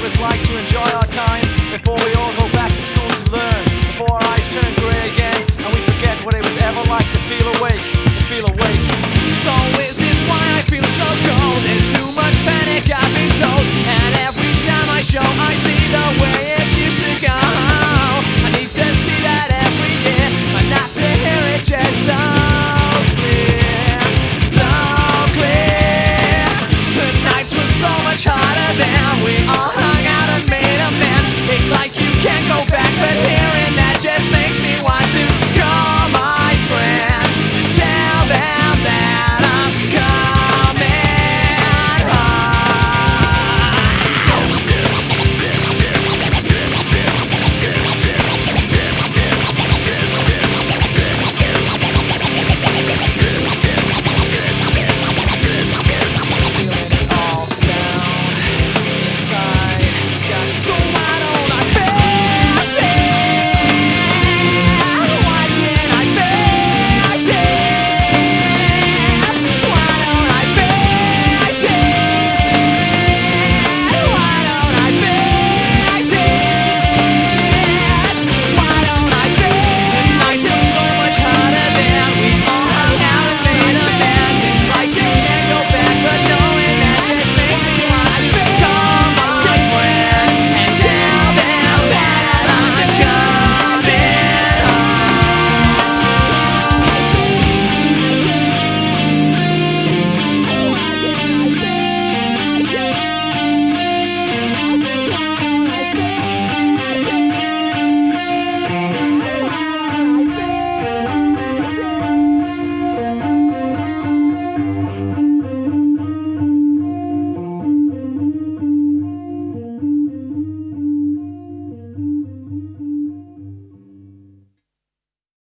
it was like to enjoy our time before we all go back to school to learn, before our eyes turn grey again and we forget what it was ever like to feel awake, to feel awake. So is this why I feel so cold? There's too much panic, I've been told.